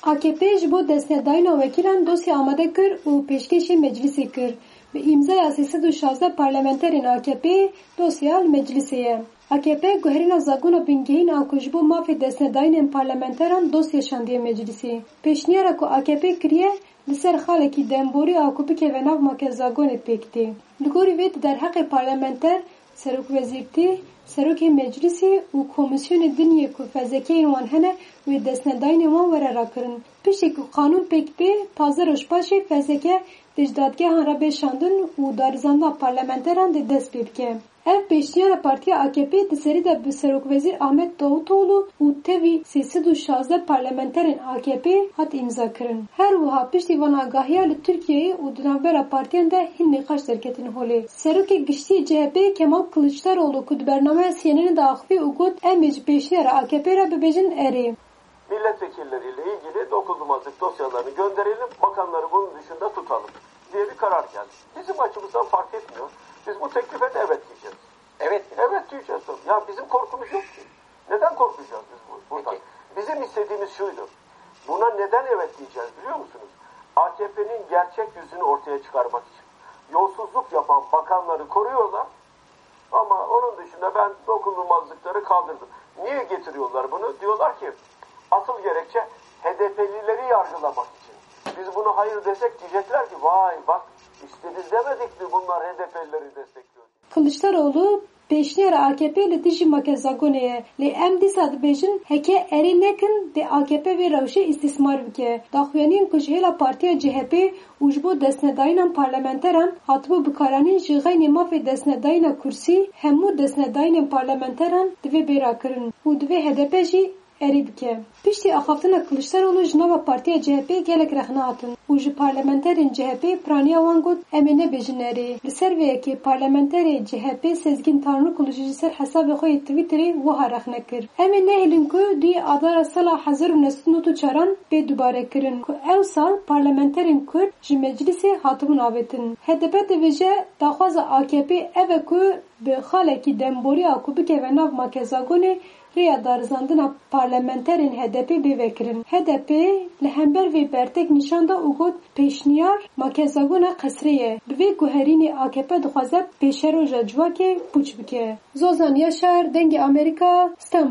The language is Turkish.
AKP ji bo destnedayîna wekîlan dosya amade kir û pêşkêşî meclisê kir. Bi îmzaya 316 parlamenterên AKP dosya li meclisê ye. AKP guherîna zagûna bingehîn a ku ji bo mafê destnedayînên parlamenteran dosya şandiye meclisê. Pêşniyara ku AKP kiriye li ser xalekî demborî a ku bikeve nav makezagonê pêk tê. Li gorî vê di derheqê parlamenter, Serokwezîrtî, Serokê Meclisê û Komîsyonê Diniyê ku fezlekeyên wan hene wê destnedayînên wan were rakirin. Piştî ku qanûn pêk tê, 15 roj paşê fezleke di ji dadgehan re bêşandin û darizandina parlamenteran de dest pê bike. Ev pêşniyara Partiya AKP di serî de bi Serokwezîr Ahmet Davutoğlu û tevî 316 parlamenterên AKP hat îmzakirin. Her wiha piştî van agahiya li Tirkiyeyê û di navbera partiyan de hin nîqaş derketin holê. Serokê Giştî CHP Kemal Kılıçdaroğlu ku di bernameya CNN'ê de axivî û got em ê ji pêşniyara AKP re bibêjin erê. Milletvekilleriyle ilgili dokunulmazlık dosyalarını gönderelim, bakanları bunun dışında tutalım diye bir karar geldi. Bizim açımızdan fark etmiyor. Biz bu teklife de evet diyeceğiz. Evet diyeceğiz. Ya bizim korkumuz yok ki. Neden korkacağız biz buradan? Bizim istediğimiz şuydu. Buna neden evet diyeceğiz biliyor musunuz? AKP'nin gerçek yüzünü ortaya çıkarmak için. Yolsuzluk yapan bakanları koruyorlar ama onun dışında ben dokunulmazlıkları kaldırdım. Niye getiriyorlar bunu? Diyorlar ki asıl gerekçe HDP'lileri yargılamak için. Biz bunu hayır desek diyecekler ki vay bak işte biz demedik mi bunlar HDP'lileri destekliyor. Kılıçdaroğlu pêşniyara AKP li dijî makezagonê ye. Lê em dîsa dibêjin heke erê nekin de AKP vê rewşê îstîsmar bike. Daxuyaniyên ku ji hêla Partiya CHP û ji bo destnedayînan parlamenteran hatibû bikaranîn ji xeynê mafê destnedayîna kursî hemû destnedayînên parlamenteran divê bêra kirin û divê HDP jî erê bike. Piştî axaftina Kılıçdaroğlu ji nava Partiya CHP gelek rexne hatin û ji parlamenterên CHP piraniya wan got em ê nebêjin erê. Li ser vê yekê parlamenterê CHP Sezgin Tanrıkulu ji ser hesabê xwe yê Twitterê wiha rexne kir. Em ê nehêlin ku duyê adara sala 1994 bê dubare kirin ku ew sal parlamenterên Kurd ji meclisê hatibûn avêtin. HDP dibêje daxwaza AKP ev e ku bi xalekî demborî ku bikeve nav makezagonê rêya darizandina parlamenterên HDP bê vekirin. HDP li hember vê bertek nîşan da û got pêşniyar makezagona qesrê ye. Bi vê guherînê AKP dixwaze pêşeroja civakê pûç bike. Zozan Yaşar, Dengê Amerîka, İstanbul.